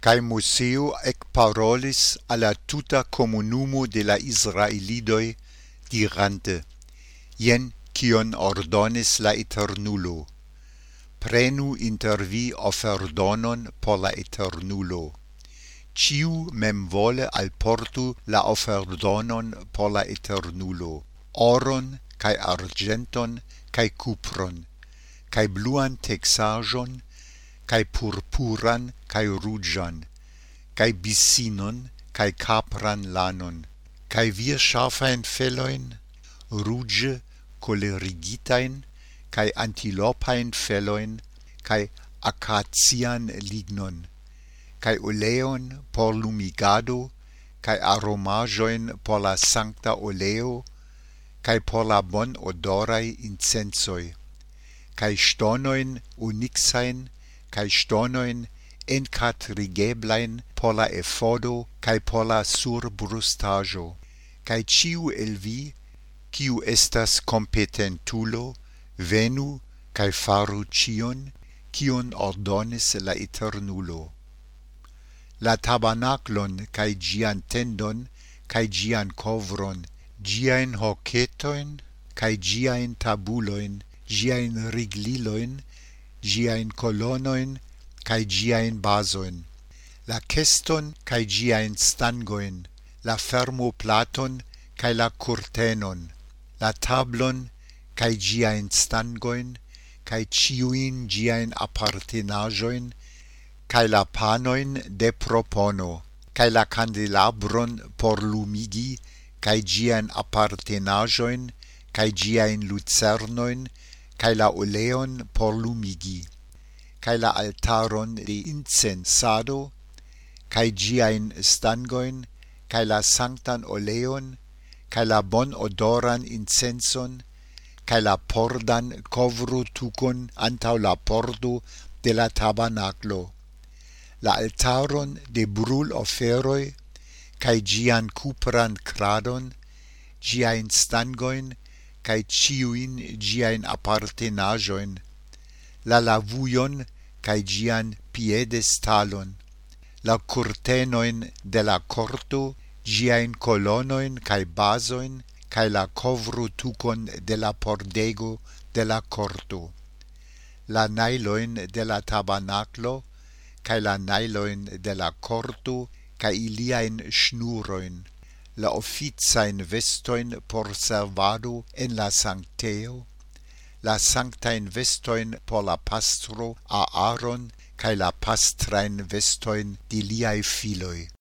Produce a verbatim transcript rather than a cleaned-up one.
Cae Moseo ecparolis alla tuta comunumo de la Israelidoi, dirante: Ien cion ordonis la Eternulo. Prenu inter vi oferdonon por la Eternulo. Ciu mem vole alportu la oferdonon por la Eternulo, oron, cae argenton, cae cupron, cae bluan texajon, cae purpuran, cae ruĝan, cae bisinon, cae capran lanon, cae vir ŝafajn felojn, ruĝe kolerigitajn, cae antilopajn felojn, cae akacian lignon, cae oleon por lumigado, cae aromaĵojn por la sancta oleo, cae por la bon odorai incensoi, cae ŝtonojn onyxajn, cae ŝtonojn encatrigeblain por la efodo cae por la surbrustaĵo, cae ciu el vi, kiu estas competentulo, venu cae faru cion, kion ordonis la Eternulo. La tabernaklon cae gian tendon, cae gian kovron, giain hoketoin, cae giain tabuloin, giain rigliloin, giain colonoin, cae giain basoin, la keston cae giain stangoin, la fermoplaton cae la curtenon, la tablon cae giain stangoin, cae ciuin giain appartenajoin, cae la panoin de propono, cae la candelabron por lumigi, cae giain appartenajoin, cae giain lucernoin, cae la oleon por lumigi, cae la altaron de incensado, cae giain stangoin, cae la sanctan oleon, cae la bon odoran incenson, cae la pordan kovro tukon antau la pordo de la tabernaclo, la altaron de brul oferoi, cae gian cupran cradon, giain stangoin, cae ciuin giain appartenajoin, la lavujon cae gian piedestalon, la curtenoin de la corto, giain colonoin cae basoin, cae la kovro tukon de la pordego de la corto, la nailoin de la tabernaclo, cae la nailoin de la corto, cae iliain schnuroin, la officain vestoin por servado en la sancteo, la sanctain vestoin por la pastro a Aaron, cae la pastrain vestoin de liae filoi.